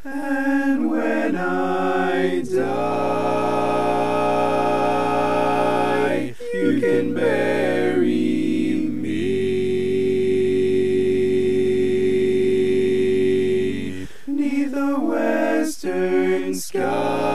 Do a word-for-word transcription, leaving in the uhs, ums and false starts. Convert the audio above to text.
And when I die, you can bury me 'neath the western sky.